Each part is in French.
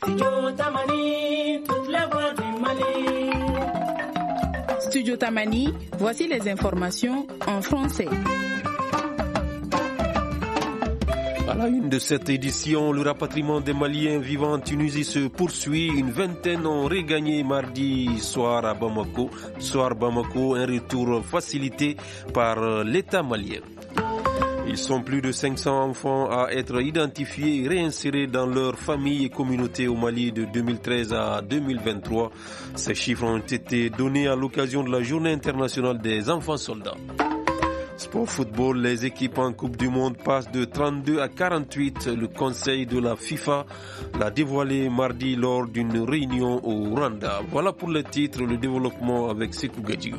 Studio Tamani, voici les informations en français. À la une de cette édition, le rapatriement des Maliens vivant en Tunisie se poursuit. Une vingtaine ont regagné mardi soir à Bamako. Un retour facilité par l'État malien. Ils sont plus de 500 enfants à être identifiés et réinsérés dans leurs familles et communautés au Mali de 2013 à 2023. Ces chiffres ont été donnés à l'occasion de la Journée internationale des enfants soldats. Sport football, les équipes en Coupe du Monde passent de 32 à 48. Le Conseil de la FIFA l'a dévoilé mardi lors d'une réunion au Rwanda. Voilà pour les titres, le développement avec Sekou Gadjigo.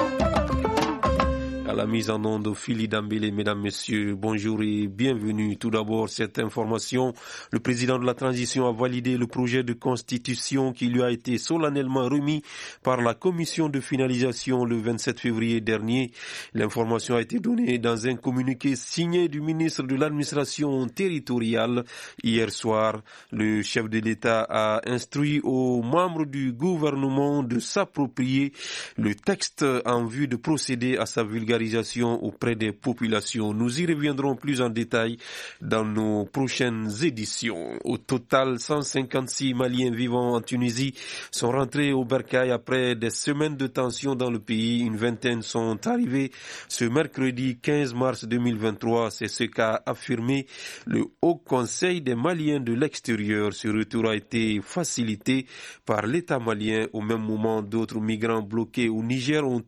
À la mise en onde, Phili Dambélé, mesdames, messieurs, bonjour et bienvenue. Tout d'abord, cette information, le président de la transition a validé le projet de constitution qui lui a été solennellement remis par la commission de finalisation le 27 février dernier. L'information a été donnée dans un communiqué signé du ministre de l'administration territoriale. Hier soir, le chef de l'État a instruit aux membres du gouvernement de s'approprier le texte en vue de procéder à sa vulgarisation auprès des populations. Nous y reviendrons plus en détail dans nos prochaines éditions. Au total, 156 Maliens vivant en Tunisie sont rentrés au Bercail après des semaines de tension dans le pays. Une vingtaine sont arrivés ce mercredi 15 mars 2023. C'est ce qu'a affirmé le Haut Conseil des Maliens de l'extérieur. Ce retour a été facilité par l'État malien. Au même moment, d'autres migrants bloqués au Niger ont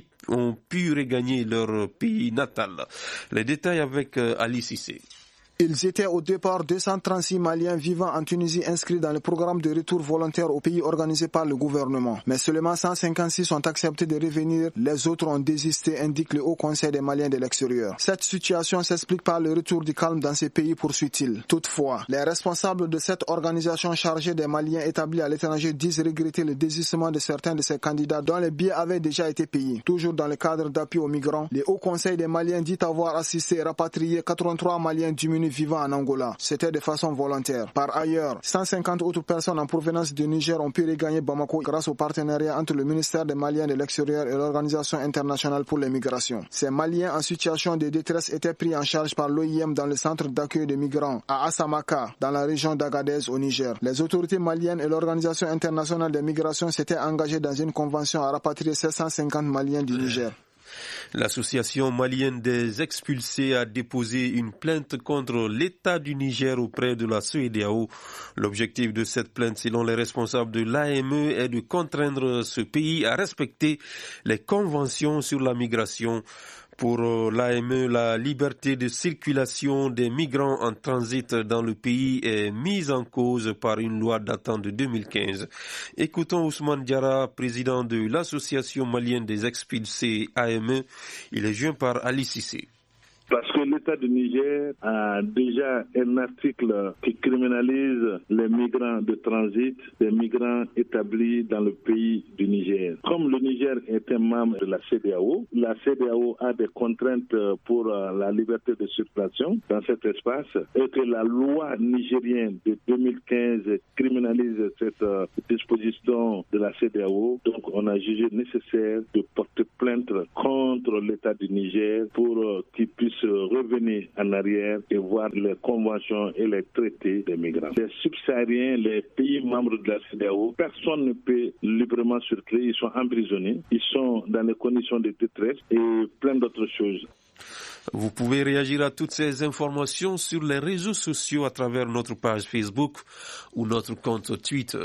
pu regagner leur pays natal. Les détails avec Ali Cissé. Ils étaient au départ 236 Maliens vivant en Tunisie inscrits dans le programme de retour volontaire au pays organisé par le gouvernement. Mais seulement 156 ont accepté de revenir, les autres ont désisté, indique le Haut Conseil des Maliens de l'extérieur. Cette situation s'explique par le retour du calme dans ces pays, poursuit-il. Toutefois, les responsables de cette organisation chargée des Maliens établis à l'étranger disent regretter le désistement de certains de ces candidats dont les billets avaient déjà été payés. Toujours dans le cadre d'appui aux migrants, le Haut Conseil des Maliens dit avoir assisté et rapatrié 83 Maliens diminués vivant en Angola. C'était de façon volontaire. Par ailleurs, 150 autres personnes en provenance du Niger ont pu regagner Bamako grâce au partenariat entre le ministère des Maliens de l'extérieur et l'Organisation internationale pour les migrations. Ces Maliens en situation de détresse étaient pris en charge par l'OIM dans le centre d'accueil des migrants à Assamaka, dans la région d'Agadez au Niger. Les autorités maliennes et l'Organisation internationale des migrations s'étaient engagées dans une convention à rapatrier 750 Maliens du Niger. L'association malienne des expulsés a déposé une plainte contre l'État du Niger auprès de la CEDEAO. L'objectif de cette plainte, selon les responsables de l'AME, est de contraindre ce pays à respecter les conventions sur la migration. Pour l'AME, la liberté de circulation des migrants en transit dans le pays est mise en cause par une loi datant de 2015. Écoutons Ousmane Diarra, président de l'association malienne des expulsés AME. Il est joint par Ali Cissé. Parce que l'État du Niger a déjà un article qui criminalise les migrants de transit, les migrants établis dans le pays du Niger. Comme le Niger est un membre de la CEDEAO a des contraintes pour la liberté de circulation dans cet espace et que la loi nigérienne de 2015 criminalise cette disposition de la CEDEAO. Donc on a jugé nécessaire de porter plainte contre l'État du Niger pour qu'il puisse revenir en arrière et voir les conventions et les traités des migrants. Les subsahariens, les pays membres de la CEDEAO, personne ne peut librement circuler, ils sont emprisonnés, ils sont dans des conditions de détresse et plein d'autres choses. Vous pouvez réagir à toutes ces informations sur les réseaux sociaux à travers notre page Facebook ou notre compte Twitter.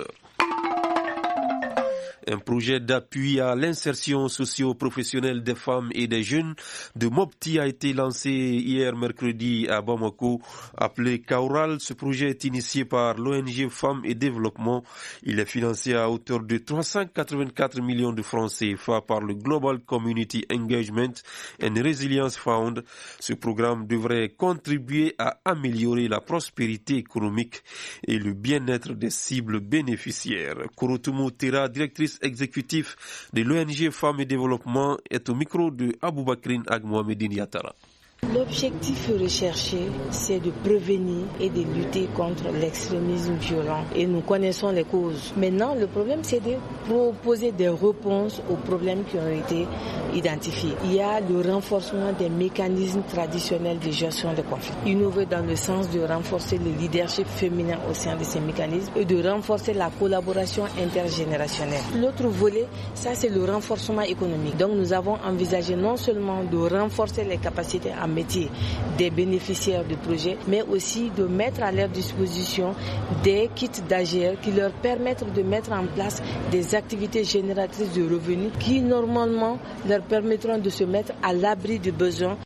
Un projet d'appui à l'insertion socio-professionnelle des femmes et des jeunes de Mopti a été lancé hier mercredi à Bamako, appelé Kaural. Ce projet est initié par l'ONG Femmes et Développement. Il est financé à hauteur de 384 millions de francs CFA par le Global Community Engagement and Resilience Fund. Ce programme devrait contribuer à améliorer la prospérité économique et le bien-être des cibles bénéficiaires. Korotumo Tera, directrice exécutif de l'ONG Femmes et Développement, est au micro de Aboubakrin Agmohamedine Yatara. L'objectif recherché, c'est de prévenir et de lutter contre l'extrémisme violent. Et nous connaissons les causes. Maintenant, le problème, c'est de proposer des réponses aux problèmes qui ont été identifiés. Il y a le renforcement des mécanismes traditionnels de gestion des conflits. Innover dans le sens de renforcer le leadership féminin au sein de ces mécanismes et de renforcer la collaboration intergénérationnelle. L'autre volet, ça c'est le renforcement économique. Donc nous avons envisagé non seulement de renforcer les capacités en métier des bénéficiaires du projet, mais aussi de mettre à leur disposition des kits d'AGR qui leur permettent de mettre en place des activités génératrices de revenus qui normalement leur permettront de se mettre à l'abri du besoin.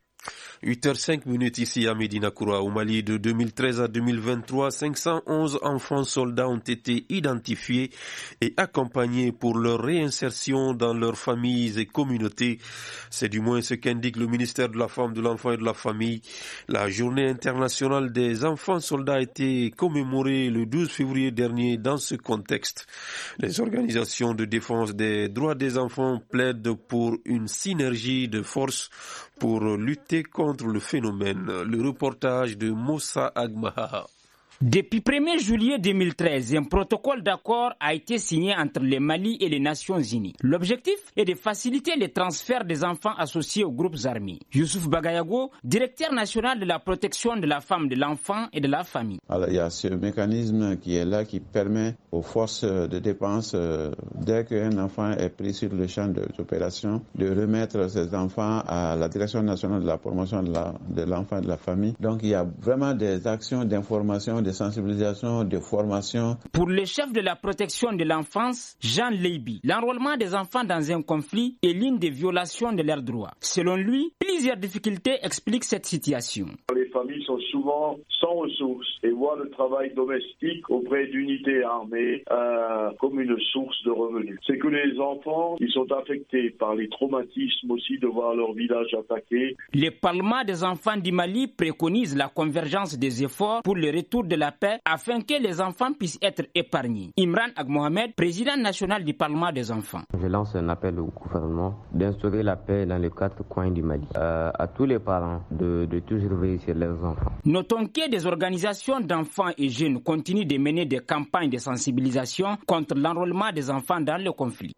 8h05 ici à Médina Koura. Au Mali, de 2013 à 2023, 511 enfants soldats ont été identifiés et accompagnés pour leur réinsertion dans leurs familles et communautés. C'est du moins ce qu'indique le ministère de la Femme, de l'Enfant et de la Famille. La journée internationale des enfants soldats a été commémorée le 12 février dernier dans ce contexte. Les organisations de défense des droits des enfants plaident pour une synergie de forces pour lutter contre le phénomène. Le reportage de Moussa Agmaha. Depuis 1er juillet 2013, un protocole d'accord a été signé entre le Mali et les Nations Unies. L'objectif est de faciliter les transferts des enfants associés aux groupes armés. Youssouf Bagayago, directeur national de la protection de la femme, de l'enfant et de la famille. Alors, il y a ce mécanisme qui est là qui permet aux forces de défense, dès qu'un enfant est pris sur le champ d'opération, de remettre ces enfants à la direction nationale de la promotion de l'enfant et de la famille. Donc il y a vraiment des actions d'information, de sensibilisation, de formation. Pour le chef de la protection de l'enfance, Jean Leiby, l'enrôlement des enfants dans un conflit est l'une des violations de leurs droits. Selon lui, plusieurs difficultés expliquent cette situation. Les familles sont souvent sans ressources et voient le travail domestique auprès d'unités armées comme une source de revenus. C'est que les enfants, ils sont affectés par les traumatismes aussi de voir leur village attaqué. Le Parlement des enfants du Mali préconise la convergence des efforts pour le retour de la paix afin que les enfants puissent être épargnés. Imran Agmohamed, président national du Parlement des enfants. Je lance un appel au gouvernement d'instaurer la paix dans les 4 coins du Mali. À tous les parents de toujours veiller sur leurs enfants. Notons que des organisations d'enfants et jeunes continuent de mener des campagnes de sensibilisation contre l'enrôlement des enfants dans le conflit.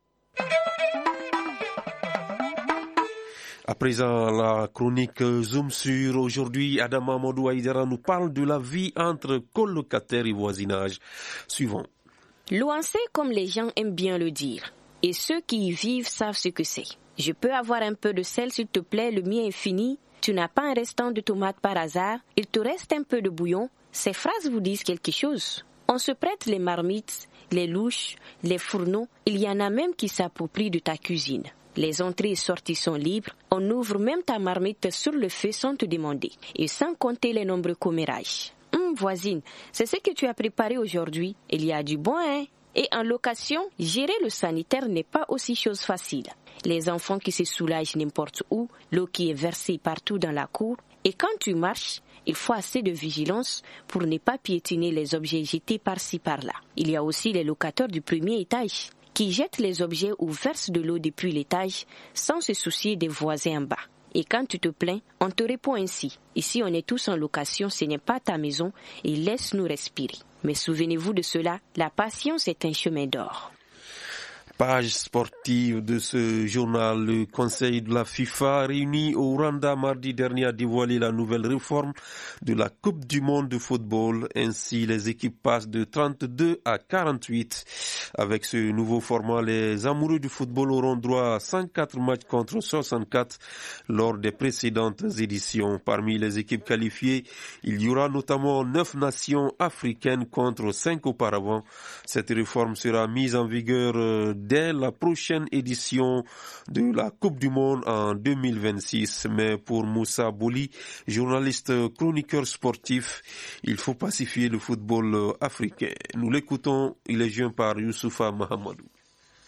À présent, la chronique Zoom sur aujourd'hui, Adama Amadou Aïdara nous parle de la vie entre colocataires et voisinage. Suivant. L'ouancé, comme les gens aiment bien le dire, et ceux qui y vivent savent ce que c'est. Je peux avoir un peu de sel, s'il te plaît, le mien est fini. Tu n'as pas un restant de tomates par hasard, il te reste un peu de bouillon. Ces phrases vous disent quelque chose. On se prête les marmites, les louches, les fourneaux, il y en a même qui s'approprient de ta cuisine. Les entrées et sorties sont libres, on ouvre même ta marmite sur le feu sans te demander, et sans compter les nombreux commérages. Voisine, c'est ce que tu as préparé aujourd'hui, il y a du bon, hein? Et en location, gérer le sanitaire n'est pas aussi chose facile. Les enfants qui se soulagent n'importe où, l'eau qui est versée partout dans la cour, et quand tu marches, il faut assez de vigilance pour ne pas piétiner les objets jetés par-ci par-là. Il y a aussi les locataires du premier étage qui jettent les objets ou versent de l'eau depuis l'étage sans se soucier des voisins en bas. Et quand tu te plains, on te répond ainsi. Ici, on est tous en location, ce n'est pas ta maison et laisse-nous respirer. Mais souvenez-vous de cela, la patience est un chemin d'or. Page sportive de ce journal, le Conseil de la FIFA réuni au Rwanda mardi dernier a dévoilé la nouvelle réforme de la Coupe du monde de football. Ainsi, les équipes passent de 32 à 48. Avec ce nouveau format, les amoureux du football auront droit à 104 matchs contre 64 lors des précédentes éditions. Parmi les équipes qualifiées, il y aura notamment 9 nations africaines contre 5 auparavant. Cette réforme sera mise en vigueur dès la prochaine édition de la Coupe du Monde en 2026. Mais pour Moussa Bouli, journaliste chroniqueur sportif, il faut pacifier le football africain. Nous l'écoutons, il est joint par Youssoufa Mahamadou.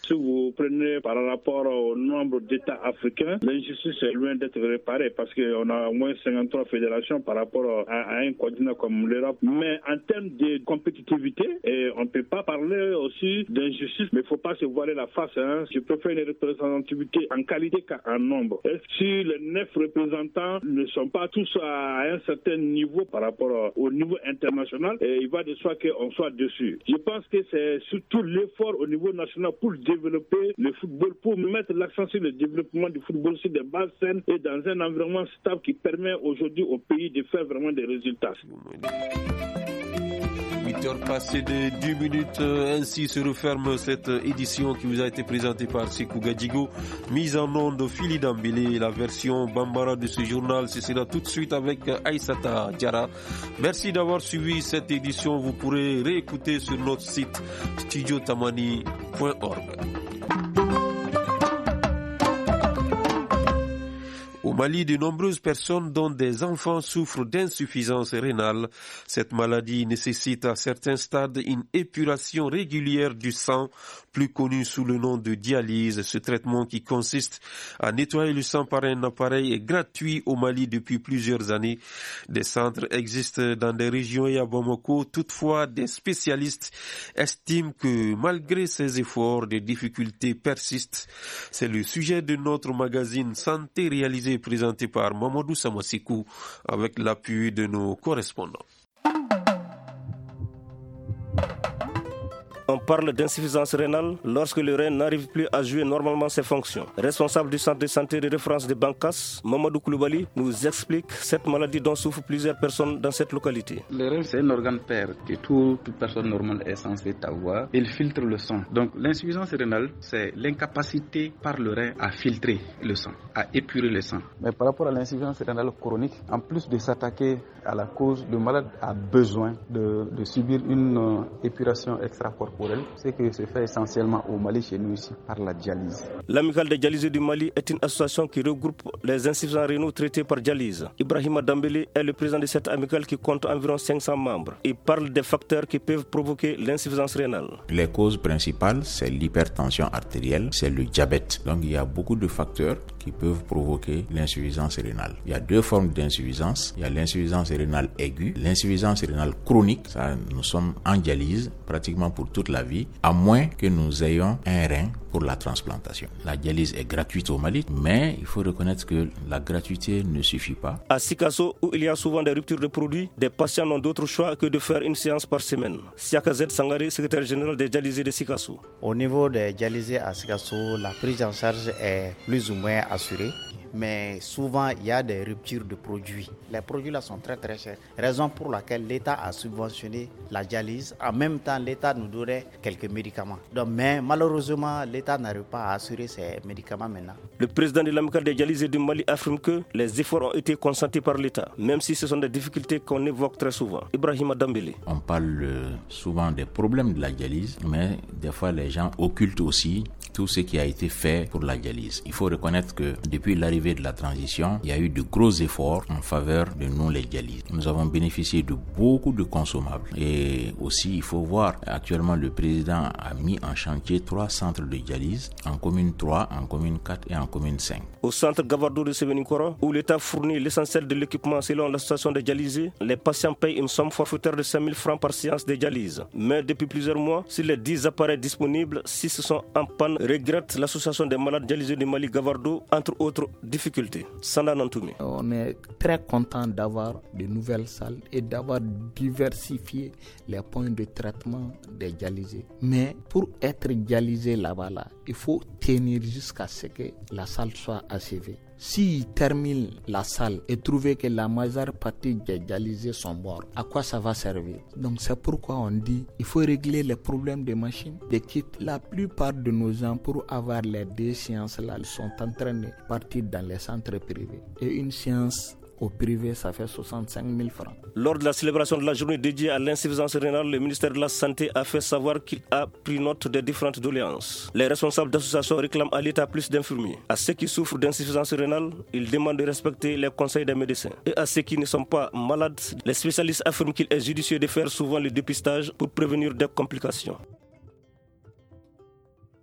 Si vous prenez par rapport au nombre d'États africains, l'injustice est loin d'être réparée parce qu'on a au moins 53 fédérations par rapport à un continent comme l'Europe. Mais en termes de compétitivité, on ne peut pas parler aussi d'injustice, mais il ne faut pas se voiler la face. Je préfère une représentativité en qualité qu'en nombre. Et si les 9 représentants ne sont pas tous à un certain niveau par rapport au niveau international, il va de soi qu'on soit dessus. Je pense que c'est surtout l'effort au niveau national pour développer le football, pour mettre l'accent sur le développement du football sur des bases saines et dans un environnement stable qui permet aujourd'hui au pays de faire vraiment des résultats. 8h passées de 10 minutes, ainsi se referme cette édition qui vous a été présentée par Sekou Gadjigo, mise en onde Fili Dambélé. La version Bambara de ce journal, ce sera tout de suite avec Aïssata Diara. Merci d'avoir suivi cette édition. Vous pourrez réécouter sur notre site studiotamani.org. Au Mali, de nombreuses personnes, dont des enfants, souffrent d'insuffisance rénale. Cette maladie nécessite à certains stades une épuration régulière du sang, plus connue sous le nom de dialyse. Ce traitement, qui consiste à nettoyer le sang par un appareil, est gratuit au Mali depuis plusieurs années. Des centres existent dans des régions et à Bamako. Toutefois, des spécialistes estiment que malgré ces efforts, des difficultés persistent. C'est le sujet de notre magazine Santé réalisé et présenté par Mamadou Samasikou avec l'appui de nos correspondants. On parle d'insuffisance rénale lorsque le rein n'arrive plus à jouer normalement ses fonctions. Responsable du centre de santé de référence de Bankas, Mamadou Koulibaly nous explique cette maladie dont souffrent plusieurs personnes dans cette localité. Le rein, c'est un organe père que toute personne normale est censée avoir. Il filtre le sang. Donc l'insuffisance rénale, c'est l'incapacité par le rein à filtrer le sang, à épurer le sang. Mais par rapport à l'insuffisance rénale chronique, en plus de s'attaquer à la cause, le malade a besoin de subir une épuration extracorporelle. Ce qui se fait essentiellement au Mali, chez nous ici, par la dialyse. L'Amicale des dialysés du Mali est une association qui regroupe les insuffisants rénaux traités par dialyse. Ibrahima Dambélé est le président de cette amicale qui compte environ 500 membres. Il parle des facteurs qui peuvent provoquer l'insuffisance rénale. Les causes principales, c'est l'hypertension artérielle, c'est le diabète. Donc il y a beaucoup de facteurs qui peuvent provoquer l'insuffisance rénale. Il y a deux formes d'insuffisance. Il y a l'insuffisance rénale aiguë, l'insuffisance rénale chronique. Ça, nous sommes en dialyse pratiquement pour toute la vie, à moins que nous ayons un rein pour la transplantation. La dialyse est gratuite au Mali, mais il faut reconnaître que la gratuité ne suffit pas. À Sikasso, où il y a souvent des ruptures de produits, des patients n'ont d'autre choix que de faire une séance par semaine. Siaka Z Sangare, secrétaire général des dialysés de Sikasso. Au niveau des dialysés à Sikasso, la prise en charge est plus ou moins assurée. Mais souvent, il y a des ruptures de produits. Les produits là sont très très chers. Raison pour laquelle l'État a subventionné la dialyse. En même temps, l'État nous donnait quelques médicaments. Donc, mais malheureusement, l'État n'arrive pas à assurer ces médicaments maintenant. Le président de l'Amicale des dialysés du Mali affirme que les efforts ont été consentis par l'État, même si ce sont des difficultés qu'on évoque très souvent. Ibrahima Dambélé. On parle souvent des problèmes de la dialyse, mais des fois les gens occultent aussi tout ce qui a été fait pour la dialyse. Il faut reconnaître que depuis l'arrivée de la transition, il y a eu de gros efforts en faveur de nous les dialyses. Nous avons bénéficié de beaucoup de consommables. Et aussi, il faut voir, actuellement le président a mis en chantier 3 centres de dialyse, en commune 3, en commune 4 et en commune 5. Au centre Gavardo de Sévénikoro, où l'État fournit l'essentiel de l'équipement selon l'association des dialysés, les patients payent une somme forfaitaire de 5 000 francs par séance de dialyse. Mais depuis plusieurs mois, sur les 10 appareils disponibles, 6 sont en panne, regrette l'association des malades dialysés du Mali Gavardo, entre autres difficultés. Sanda Nantoumi. On est très content d'avoir de nouvelles salles et d'avoir diversifié les points de traitement des dialysés. Mais pour être dialysé là-bas, il faut tenir jusqu'à ce que la salle soit achevée. S'ils terminent la salle et trouvent que la majeure partie des dialysés sont morts, à quoi ça va servir? Donc c'est pourquoi on dit qu'il faut régler les problèmes des machines, des kits. La plupart de nos gens, pour avoir les 2 séances là, ils sont en train de partir dans les centres privés. Et une séance au privé, ça fait 65 000 francs. Lors de la célébration de la journée dédiée à l'insuffisance rénale, le ministère de la Santé a fait savoir qu'il a pris note des différentes doléances. Les responsables d'associations réclament à l'État plus d'infirmiers. À ceux qui souffrent d'insuffisance rénale, ils demandent de respecter les conseils des médecins. Et à ceux qui ne sont pas malades, les spécialistes affirment qu'il est judicieux de faire souvent le dépistage pour prévenir des complications.